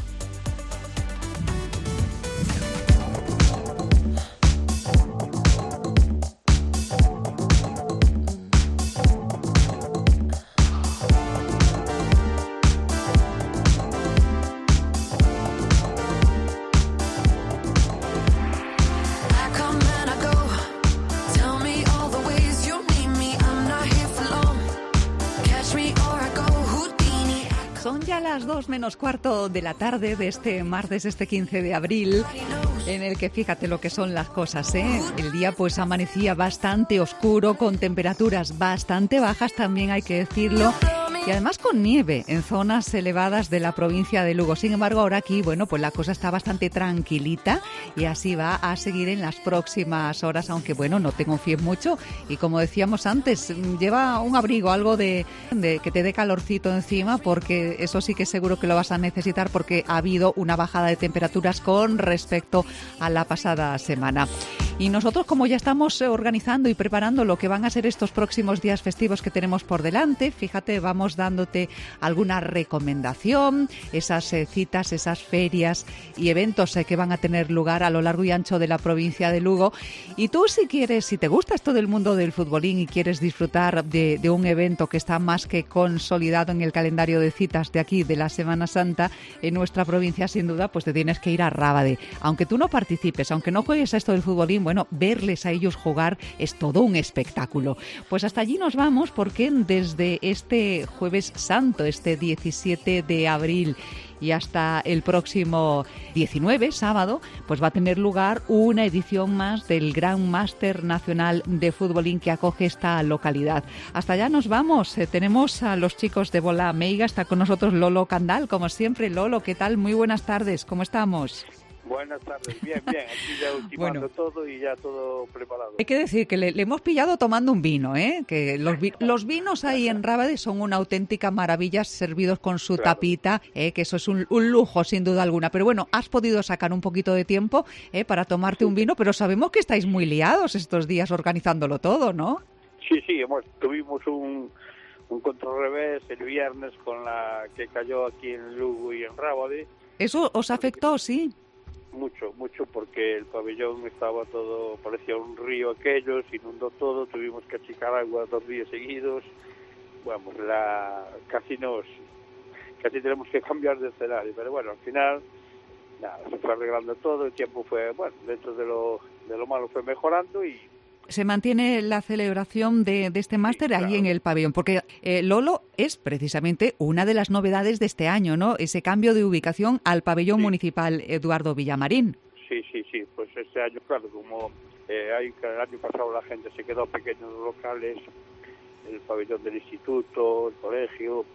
Son ya las dos menos cuarto de la tarde de este martes, este quince de abril, en el que fíjate lo que son las cosas, ¿eh? El día pues amanecía bastante oscuro, con temperaturas bastante bajas, también hay que decirlo, y además con nieve en zonas elevadas de la provincia de Lugo. Sin embargo, ahora aquí, bueno, pues la cosa está bastante tranquilita y así va a seguir en las próximas horas, aunque bueno, no te confíes mucho y como decíamos antes, lleva un abrigo, algo de, de que te dé calorcito encima, porque eso sí que seguro que lo vas a necesitar, porque ha habido una bajada de temperaturas con respecto a la pasada semana. Y nosotros, como ya estamos organizando y preparando lo que van a ser estos próximos días festivos que tenemos por delante, fíjate, vamos dándote alguna recomendación, esas eh, citas, esas ferias y eventos eh, que van a tener lugar a lo largo y ancho de la provincia de Lugo. Y tú, si quieres, si te gusta esto del mundo del futbolín y quieres disfrutar de, de un evento que está más que consolidado en el calendario de citas de aquí, de la Semana Santa, en nuestra provincia, sin duda, pues te tienes que ir a Rábade. Aunque tú no participes, aunque no juegues a esto del futbolín, bueno, verles a ellos jugar es todo un espectáculo. Pues hasta allí nos vamos, porque desde este Jueves Santo, este diecisiete de abril, y hasta el próximo diecinueve, sábado, pues va a tener lugar una edición más del Gran Máster Nacional de Futbolín que acoge esta localidad. Hasta allá nos vamos. Eh, tenemos a los chicos de Bola Meiga, está con nosotros Lolo Candal, como siempre. Lolo, ¿qué tal? Muy buenas tardes, ¿cómo estamos? Buenas tardes, bien, bien, aquí ya ultimando bueno, todo y ya todo preparado. Hay que decir que le, le hemos pillado tomando un vino, ¿eh? Que los, vi, los vinos ahí en Rábade son una auténtica maravilla, servidos con su claro. tapita, ¿eh? Que eso es un, un lujo sin duda alguna. Pero bueno, has podido sacar un poquito de tiempo ¿eh? para tomarte un vino, pero sabemos que estáis muy liados estos días organizándolo todo, ¿no? Sí, sí, hemos, tuvimos un, un contrarrevés el viernes con la que cayó aquí en Lugo y en Rábade. ¿Eso os afectó, sí? Mucho, mucho, porque el pabellón estaba todo, parecía un río aquello, se inundó todo, tuvimos que achicar agua dos días seguidos, bueno, la, casi nos, casi tenemos que cambiar de escenario, pero bueno, al final, nada, se fue arreglando todo, el tiempo fue, bueno, dentro de lo, de lo malo fue mejorando y... Se mantiene la celebración de, de este máster sí, claro. ahí en el pabellón, porque eh, Lolo es precisamente una de las novedades de este año, ¿no? Ese cambio de ubicación al pabellón sí. municipal Eduardo Villamarín. Sí, sí, sí, pues este año, claro, como eh, hay, el año pasado la gente se quedó pequeños locales, el pabellón del instituto, el colegio,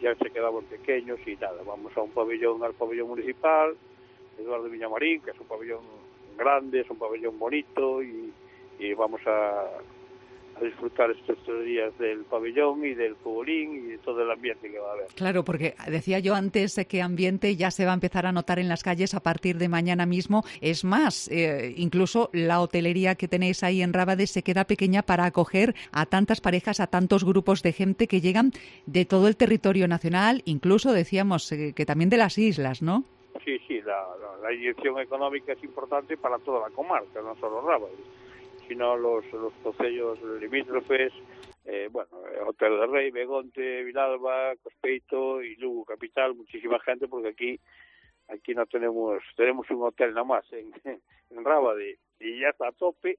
ya se quedaban pequeños y nada, vamos a un pabellón, al pabellón municipal, Eduardo Villamarín, que es un pabellón grande, es un pabellón bonito y, y vamos a, a disfrutar estos tres días del pabellón y del futbolín y de todo el ambiente que va a haber. Claro, porque decía yo antes que ambiente ya se va a empezar a notar en las calles a partir de mañana mismo. Es más, eh, incluso la hotelería que tenéis ahí en Rábade se queda pequeña para acoger a tantas parejas, a tantos grupos de gente que llegan de todo el territorio nacional, incluso decíamos eh, que también de las islas, ¿no? Sí, sí, la, la, la inyección económica es importante para toda la comarca, no solo Rábade, sino los, los concellos limítrofes, eh, bueno, Hotel del Rey, Begonte, Vilalba, Cospeito y Lugo Capital, muchísima gente, porque aquí aquí no tenemos, tenemos un hotel nada más en, en Rábade y ya está a tope,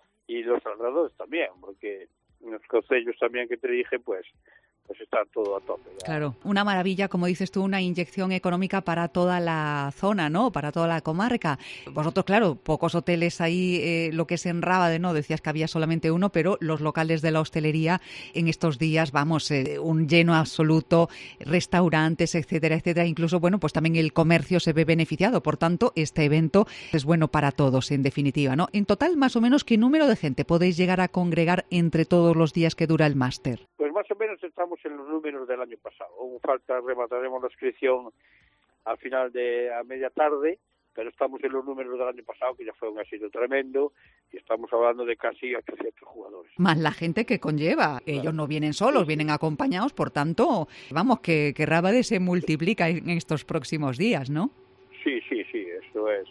y los alrededores también, porque los concellos también que te dije, pues pues está todo a tope. Ya. Claro, una maravilla, como dices tú, una inyección económica para toda la zona, ¿no? Para toda la comarca. Vosotros, claro, pocos hoteles ahí, eh, lo que es en Rábade, ¿no? Decías que había solamente uno, pero los locales de la hostelería en estos días, vamos, eh, un lleno absoluto, restaurantes, etcétera, etcétera. Incluso, bueno, pues también el comercio se ve beneficiado. Por tanto, este evento es bueno para todos, en definitiva, ¿no? En total, más o menos, ¿qué número de gente podéis llegar a congregar entre todos los días que dura el máster? Pues más o menos estamos en los números del año pasado. Aún falta, remataremos la inscripción al final de a media tarde, pero estamos en los números del año pasado, que ya fue un éxito tremendo, y estamos hablando de casi ochocientos jugadores. Más la gente que conlleva. Claro. Ellos no vienen solos, sí, vienen acompañados, por tanto, vamos, que, que Rábade se multiplica en estos próximos días, ¿no? Sí, sí, sí, eso es.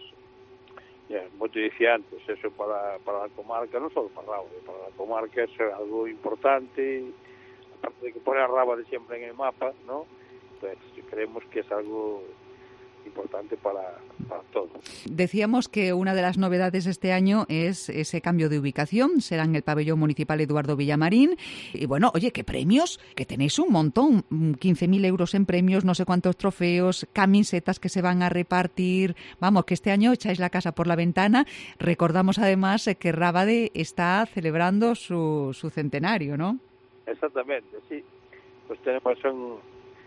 Ya, como te decía antes, eso para, para la comarca, no solo para Rábade, para la comarca es algo importante. Aparte de que pone a Rábade siempre en el mapa, ¿no? Pues creemos que es algo importante para, para todos. Decíamos que una de las novedades este año es ese cambio de ubicación, será en el pabellón municipal Eduardo Villamarín. Y bueno, oye, ¿qué premios? Que tenéis un montón, quince mil euros en premios, no sé cuántos trofeos, camisetas que se van a repartir. Vamos, que este año echáis la casa por la ventana. Recordamos además que Rábade está celebrando su, su centenario, ¿no? Exactamente, sí. Pues tenemos un,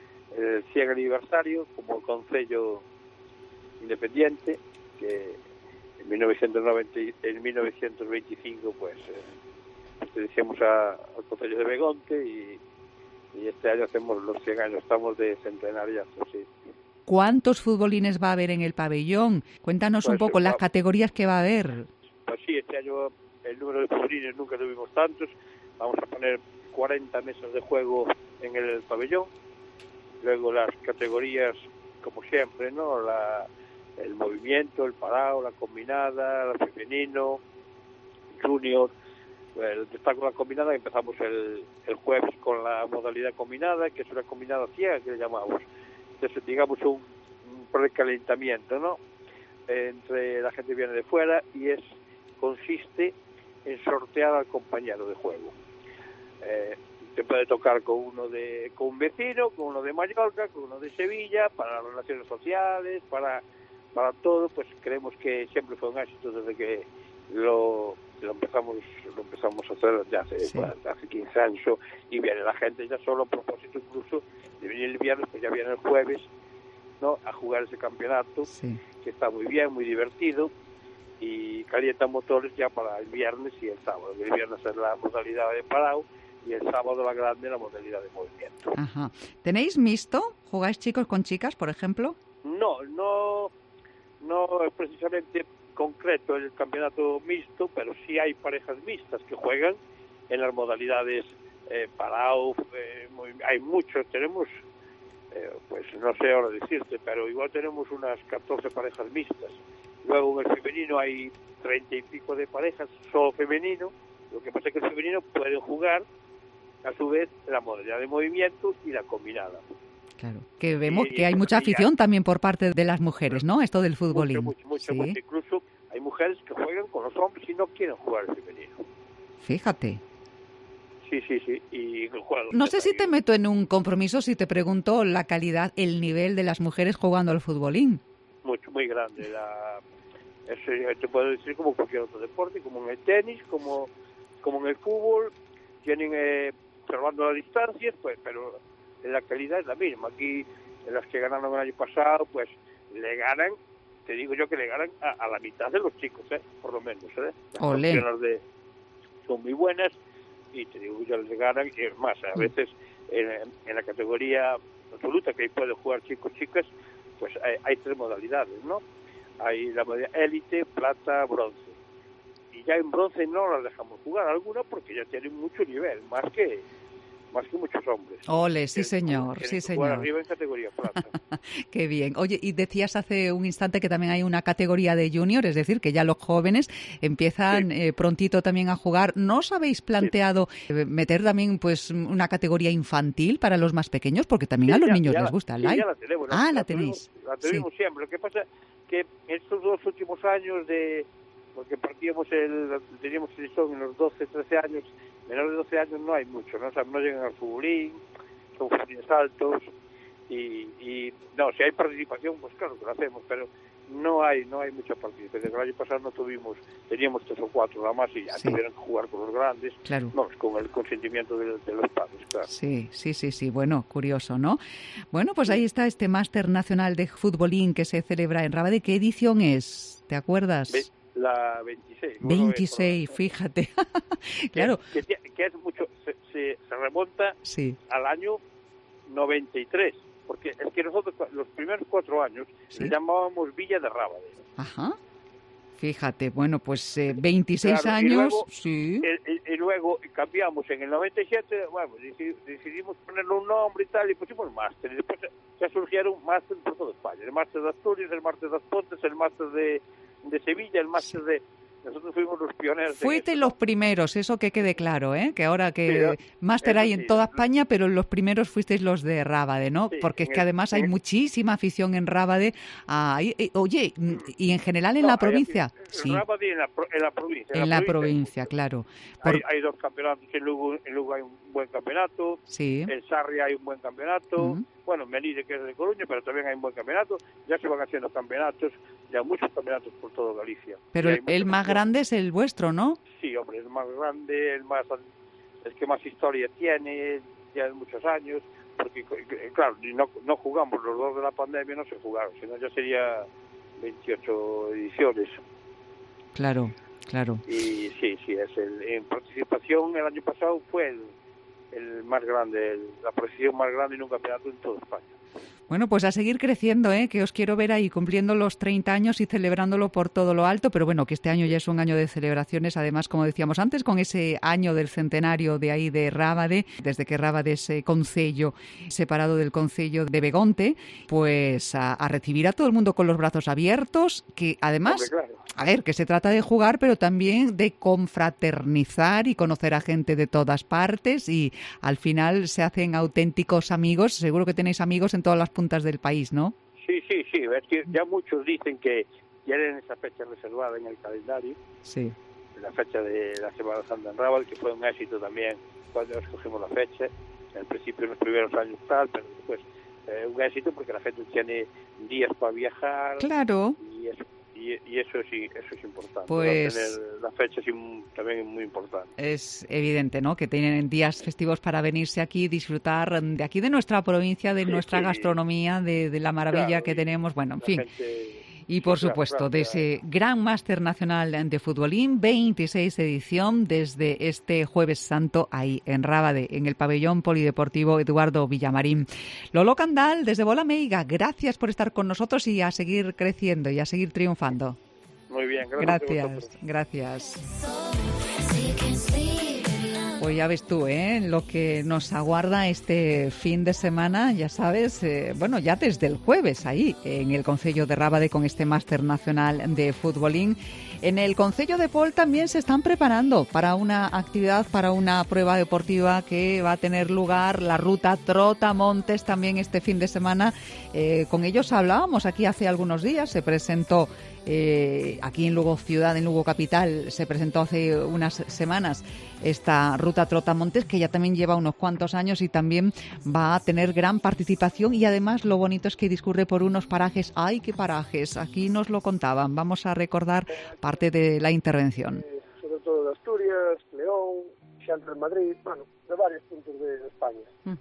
el cien aniversario como concello independiente, que en mil novecientos noventa, en mil novecientos veinticinco pues eh, pertenecíamos a, al concello de Begonte y, y este año hacemos los cien años, estamos de centenariazo, sí. ¿Cuántos futbolines va a haber en el pabellón? Cuéntanos pues, un poco las categorías que va a haber. Pues sí, este año el número de futbolines nunca tuvimos tantos, vamos a poner cuarenta mesas de juego en el pabellón, luego las categorías como siempre, ¿no? La, el movimiento, el parado, la combinada, el femenino, junior, el destaco la combinada, empezamos el, el jueves con la modalidad combinada, que es una combinada ciega que le llamamos, entonces digamos un, un precalentamiento, ¿no? Entre la gente que viene de fuera y es consiste en sortear al compañero de juego. Eh, te puede tocar con uno de con un vecino, con uno de Mallorca, con uno de Sevilla, para las relaciones sociales, para para todo, pues creemos que siempre fue un éxito desde que lo, lo empezamos lo empezamos a hacer ya hace, sí. bueno, hace quince años, y viene la gente ya solo a propósito incluso de venir el viernes, pues ya viene el jueves, ¿no? A jugar ese campeonato, sí. Que está muy bien, muy divertido, y calienta motores ya para el viernes y el sábado. El viernes es la modalidad de parado y el sábado la grande la modalidad de movimiento. Ajá. ¿Tenéis mixto? ¿Jugáis chicos con chicas, por ejemplo? No, no, no es precisamente concreto el campeonato mixto, pero sí hay parejas mixtas que juegan en las modalidades eh, parado, eh, muy, hay muchos, tenemos, eh, pues no sé ahora decirte, pero igual tenemos unas catorce parejas mixtas. Luego en el femenino hay treinta y pico de parejas, solo femenino. Lo que pasa es que el femenino pueden jugar, a su vez, la modalidad de movimiento y la combinada. Claro, que vemos y, que hay mucha afición también por parte de las mujeres, ¿no? Esto del futbolín. Mucho, mucho, ¿Sí? mucho. Incluso hay mujeres que juegan con los hombres y no quieren jugar el femenino. Fíjate. Sí, sí, sí. Y juegan no sé si te meto en un compromiso si te pregunto la calidad, el nivel de las mujeres jugando al futbolín. Mucho, muy grande. La... Eso te puedo decir como cualquier otro deporte, como en el tenis, como, como en el fútbol, tienen, eh, observando las distancias, pues, pero la calidad es la misma. Aquí, en las que ganaron el año pasado, pues le ganan, te digo yo que le ganan a, a la mitad de los chicos, ¿eh? Por lo menos, ¿eh? Las opciones de, son muy buenas y te digo, ya les ganan, y es más, a veces en, en la categoría absoluta que ahí pueden jugar chicos, chicas, pues hay, hay tres modalidades, ¿no? Hay la modalidad élite, plata, bronce. Y ya en bronce no las dejamos jugar algunas porque ya tienen mucho nivel, más que más que muchos hombres. Ole, sí señor, sí señor. Arriba en categoría plata. Qué bien. Oye, y decías hace un instante que también hay una categoría de junior, es decir, que ya los jóvenes empiezan sí. eh, prontito también a jugar. ¿No os habéis planteado sí. meter también pues una categoría infantil para los más pequeños? Porque también sí, a los ya, niños ya les la, gusta el sí, live. Ya la tenemos, ah, la, la tenéis. Tuvimos, la tuvimos sí. siempre. Lo que pasa que estos dos últimos años de... porque partíamos el... teníamos el listón en los doce, trece años... menores de doce años no hay mucho, ¿no? O sea, no llegan al futbolín, son futbolines altos y, y no, si hay participación, pues claro que lo hacemos, pero no hay no hay mucha participación. El año pasado no tuvimos, teníamos tres o cuatro nada más y ya sí. tuvieron que jugar con los grandes, claro. no, con el consentimiento de, de los padres, claro. Sí, sí, sí, sí, bueno, curioso, ¿no? Bueno, pues ahí está este Máster Nacional de Futbolín que se celebra en Rábade. ¿Qué edición es? ¿Te acuerdas? Ve- La veintiséis. veintiséis, fíjate. Claro. Que, que, que es mucho, se, se, se remonta sí. al año noventa y tres, porque es que nosotros los primeros cuatro años ¿sí? le llamábamos Villa de Rábade. Ajá. Fíjate, bueno, pues eh, veintiséis claro, años, y luego, sí. Y, y, y luego cambiamos en el noventa y siete, bueno, decidimos ponerle un nombre y tal, y pusimos máster. Y después ya surgieron máster por toda España. El máster de Asturias, el máster de Las Pontes, el máster de... de Sevilla, el máster de... Nosotros fuimos los pioneros. Fuiste eso, los ¿no? primeros, eso que quede claro, ¿eh? Que ahora que sí, máster hay en sí, toda España, pero los primeros fuisteis los de Rábade, ¿no? Sí, porque es que el, además hay el... muchísima afición en Rábade. Ah, y, y, oye, y en general en no, la provincia. En sí. Rábade en la, en la provincia. En, en la, la provincia, provincia claro. Por... Hay, hay dos campeonatos, en Lugo, en Lugo hay un buen campeonato, sí. en Sarria hay un buen campeonato, uh-huh. bueno, en Melide, que es de Coruña, pero también hay un buen campeonato. Ya se van haciendo campeonatos, ya muchos campeonatos por toda Galicia. Pero el, el más grande es el vuestro, ¿no? Sí, hombre, el más grande, el más el que más historia tiene, ya de muchos años, porque claro, no, no jugamos los dos de la pandemia, no se jugaron, sino ya sería veintiocho ediciones. Claro, claro. Y sí, sí, es el, en participación el año pasado fue el, el más grande, el, la participación más grande en un campeonato en toda España. Bueno, pues a seguir creciendo, ¿eh? Que os quiero ver ahí cumpliendo los treinta años y celebrándolo por todo lo alto, pero bueno, que este año ya es un año de celebraciones, además, como decíamos antes, con ese año del centenario de ahí de Rábade, desde que Rábade es eh, concello, separado del concello de Begonte, pues a, a recibir a todo el mundo con los brazos abiertos, que además, Hombre, claro. a ver, que se trata de jugar, pero también de confraternizar y conocer a gente de todas partes y al final se hacen auténticos amigos. Seguro que tenéis amigos en todas las puntas del país, ¿no? Sí, sí, sí. Es que ya muchos dicen que tienen esa fecha reservada en el calendario. Sí. La fecha de la Semana Santa en Rábade, que fue un éxito también cuando escogimos la fecha. En principio, en los primeros años tal, pero después eh, un éxito porque la gente tiene días para viajar. Claro. Y eso, y, y eso sí, eso es importante. Pues tener la fecha sí, también es muy importante. Es evidente, ¿no? Que tienen días festivos para venirse aquí, disfrutar de aquí, de nuestra provincia, de sí, nuestra sí. gastronomía, de, de la maravilla claro, que tenemos. Bueno, en fin. Gente... Y por sí, supuesto, claro, claro, de ese Gran Máster Nacional de Futbolín, veintiséis edición, desde este Jueves Santo, ahí en Rábade, en el pabellón polideportivo Eduardo Villamarín. Lolo Candal, desde Bola Meiga, gracias por estar con nosotros y a seguir creciendo y a seguir triunfando. Muy bien, gracias. Gracias, gracias. Pues ya ves tú, ¿eh? Lo que nos aguarda este fin de semana, ya sabes, eh, bueno, ya desde el jueves ahí, en el Concello de Rábade con este Máster Nacional de Futbolín. En el Concello de Pol también se están preparando para una actividad, para una prueba deportiva que va a tener lugar, la ruta Trotamontes, también este fin de semana. Eh, con ellos hablábamos aquí hace algunos días, se presentó eh, aquí en Lugo Ciudad, en Lugo Capital, se presentó hace unas semanas esta ruta Trotamontes, que ya también lleva unos cuantos años y también va a tener gran participación y además lo bonito es que discurre por unos parajes. ¡Ay, qué parajes! Aquí nos lo contaban. Vamos a recordar parte de la intervención. Eh, sobre todo de Asturias, León, Xantra de Madrid, bueno, de varios puntos de España. Uh-huh.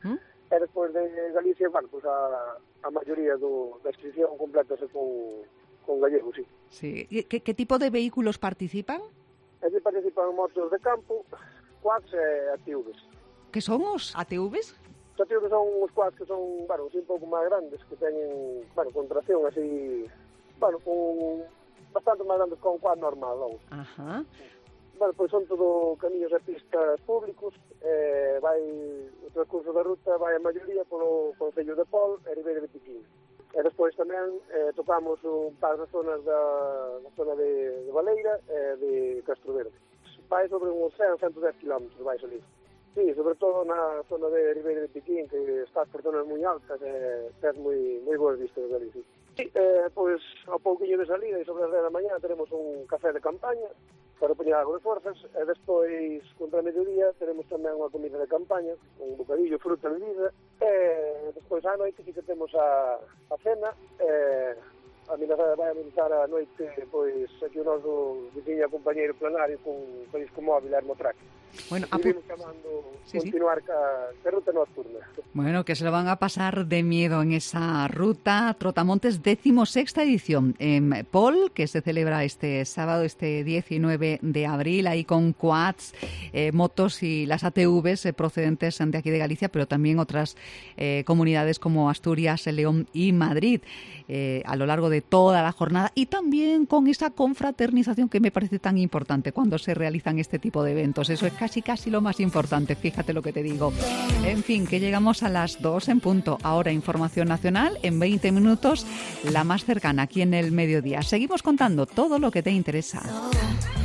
E despois de Galicia, bueno, pues a, a maioría do, da inscripción complétase con, con gallego, sí. Sí. Que, que tipo de vehículos participan? Aquí participan motos de campo, quads e A T Vs. Que son os A T Vs? Os A T Vs son os quads que son, bueno, así un pouco máis grandes, que teñen, bueno, con tracción así, bueno, con bastante máis grandes que un quad normal, vamos. Ajá. Bueno, pois son todo camiños e pistas públicos, eh, vai o transcurso da ruta vai a maioría polo Concello de Pol e Ribeira de Piquín. E despois tamén eh, tocamos un par de zonas da, da zona de, de Baleira e de Castro Verde. Vai sobre uns cen a ciento dez kilómetros, vai salir. Sí, sobre todo na zona de Ribeira de Piquín, que estás por zonas moi altas e tens moi, moi boas vistas de ali, sí. Sí, eh, pois, ao pouquinho de salida e sobre as dez da mañá teremos un café de campaña para poñer algo de forzas, e despois, contra a mediodía, teremos tamén unha comida de campaña, un bocadillo, fruta, bebida, e despois á noite que temos a, a cena, e a mina vai a meditar a noite, pois, aquí o noso veciño e compañeiro planario con, con disco móvil e Hermotrack. Bueno, y vimos chamando sí, continuar sí. ca, ca ruta nocturna. Bueno, que se lo van a pasar de miedo en esa ruta Trotamontes decimosexta edición en Pol, que se celebra este sábado, este diecinueve de abril, ahí con quads, eh, motos y las A T Vs eh, procedentes de aquí de Galicia, pero también otras eh, comunidades como Asturias, León y Madrid, eh, a lo largo de toda la jornada, y también con esa confraternización que me parece tan importante cuando se realizan este tipo de eventos. Eso es casi casi lo más importante, fíjate lo que te digo. En fin, que llegamos a las dos en punto. Ahora información nacional, en veinte minutos, la más cercana aquí en el mediodía. Seguimos contando todo lo que te interesa.